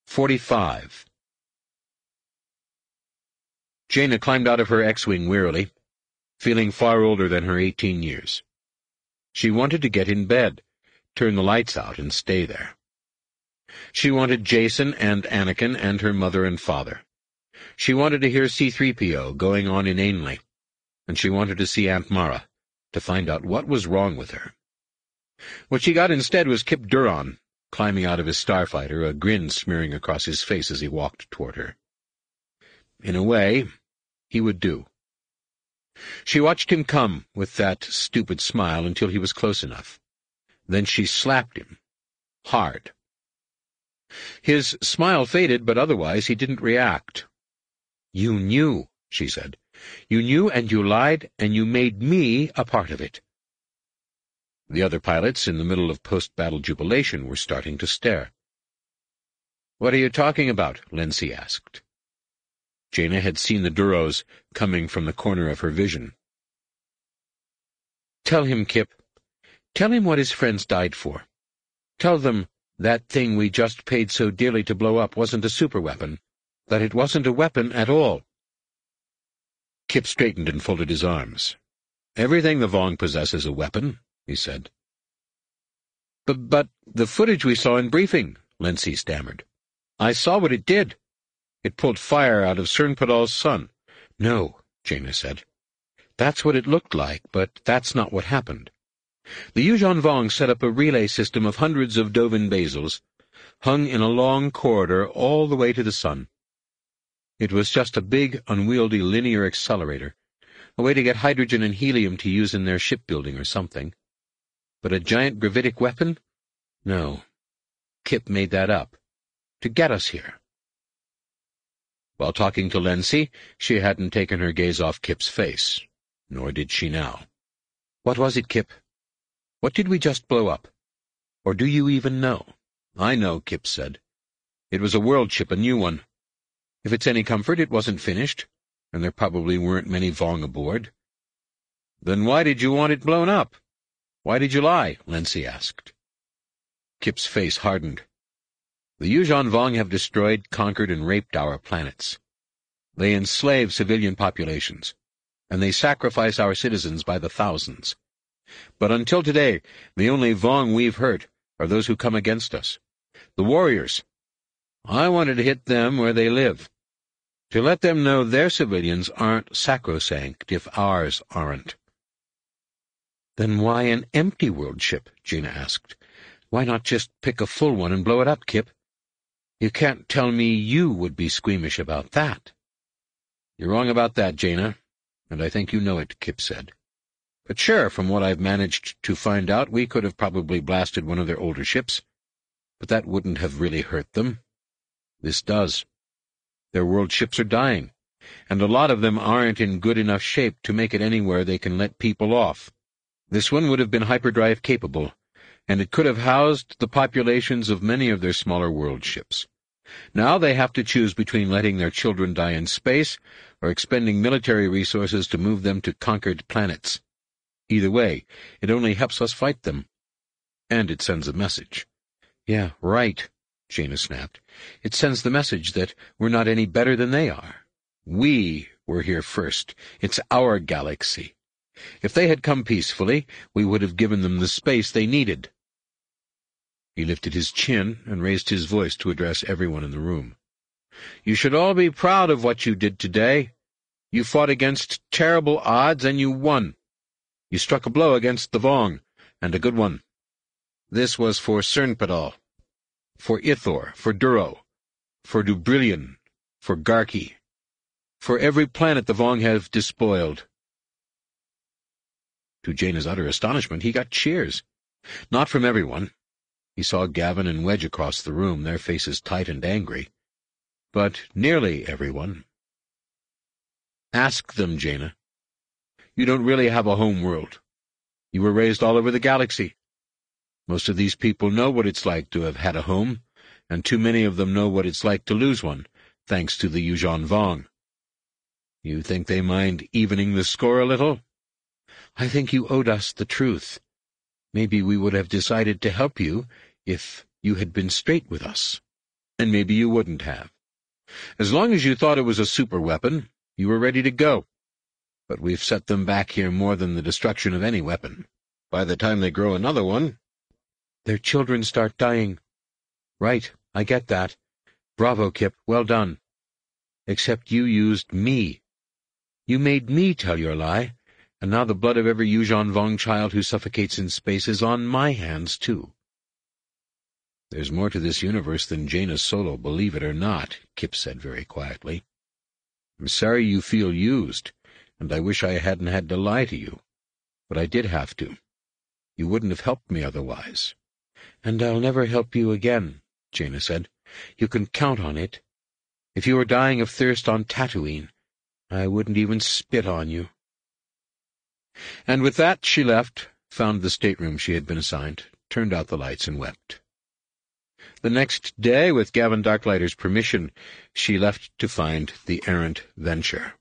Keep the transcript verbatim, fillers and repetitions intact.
forty-five. Jaina climbed out of her X-Wing wearily, feeling far older than her eighteen years. She wanted to get in bed, turn the lights out, and stay there. She wanted Jacen and Anakin and her mother and father. She wanted to hear C three P O going on inanely, and she wanted to see Aunt Mara, to find out what was wrong with her. What she got instead was Kip Duron, climbing out of his starfighter, a grin smearing across his face as he walked toward her. In a way, he would do. She watched him come with that stupid smile until he was close enough. Then she slapped him. Hard. His smile faded, but otherwise he didn't react. "You knew," she said. "You knew, and you lied, and you made me a part of it." The other pilots, in the middle of post-battle jubilation, were starting to stare. "What are you talking about?" Lency asked. Jaina had seen the Duros coming from the corner of her vision. "Tell him, Kip. Tell him what his friends died for. Tell them that thing we just paid so dearly to blow up wasn't a superweapon, that it wasn't a weapon at all." Kip straightened and folded his arms. "Everything the Vong possess is a weapon," he said. But, but the footage we saw in briefing," Lency stammered. "I saw what it did. It pulled fire out of Cern Padal's sun." "No," Jaina said. "That's what it looked like, but that's not what happened. The Yuuzhan Vong set up a relay system of hundreds of Dovin basils, hung in a long corridor all the way to the sun. It was just a big, unwieldy linear accelerator, a way to get hydrogen and helium to use in their shipbuilding or something. But a giant gravitic weapon? No. Kip made that up. To get us here." While talking to Lency, she hadn't taken her gaze off Kip's face, nor did she now. "What was it, Kip? What did we just blow up? Or do you even know?" "I know," Kip said. "It was a world ship, a new one. If it's any comfort, it wasn't finished, and there probably weren't many Vong aboard." "Then why did you want it blown up? Why did you lie?" Lency asked. Kip's face hardened. "The Yuuzhan Vong have destroyed, conquered, and raped our planets. They enslave civilian populations, and they sacrifice our citizens by the thousands. But until today, the only Vong we've hurt are those who come against us. The warriors. I wanted to hit them where they live, to let them know their civilians aren't sacrosanct if ours aren't." "Then why an empty world ship?" Jaina asked. "Why not just pick a full one and blow it up, Kip? You can't tell me you would be squeamish about that." "You're wrong about that, Jaina, and I think you know it," Kip said. "But sure, from what I've managed to find out, we could have probably blasted one of their older ships, but that wouldn't have really hurt them. This does. Their world ships are dying, and a lot of them aren't in good enough shape to make it anywhere they can let people off. This one would have been hyperdrive capable, and it could have housed the populations of many of their smaller world ships. Now they have to choose between letting their children die in space or expending military resources to move them to conquered planets. Either way, it only helps us fight them. And it sends a message." "Yeah, right," Jaina snapped. "It sends the message that we're not any better than they are. We were here first. It's our galaxy. If they had come peacefully, we would have given them the space they needed." He lifted his chin and raised his voice to address everyone in the room. "You should all be proud of what you did today. You fought against terrible odds, and you won. You struck a blow against the Vong, and a good one. This was for Cern Padal, for Ithor, for Duro, for Dubrillion, for Garki, for every planet the Vong have despoiled." To Jaina's utter astonishment, he got cheers. Not from everyone. He saw Gavin and Wedge across the room, their faces tight and angry. But nearly everyone. "Ask them, Jaina. You don't really have a home world. You were raised all over the galaxy. Most of these people know what it's like to have had a home, and too many of them know what it's like to lose one, thanks to the Yuuzhan Vong. You think they mind evening the score a little? I think you owed us the truth. Maybe we would have decided to help you if you had been straight with us." And maybe you wouldn't have. As long as you thought it was a superweapon, you were ready to go. But we've set them back here more than the destruction of any weapon. By the time they grow another one, their children start dying. Right, I get that. Bravo, Kip, well done. Except you used me. You made me tell your lie, and now the blood of every Yuuzhan Vong child who suffocates in space is on my hands, too. There's more to this universe than Jaina Solo, believe it or not, Kip said very quietly. I'm sorry you feel used, and I wish I hadn't had to lie to you. But I did have to. You wouldn't have helped me otherwise. And I'll never help you again, Jaina said. You can count on it. If you were dying of thirst on Tatooine, I wouldn't even spit on you. And with that she left, found the stateroom she had been assigned, turned out the lights, and wept. The next day, with Gavin Darklighter's permission, she left to find the errant Venture.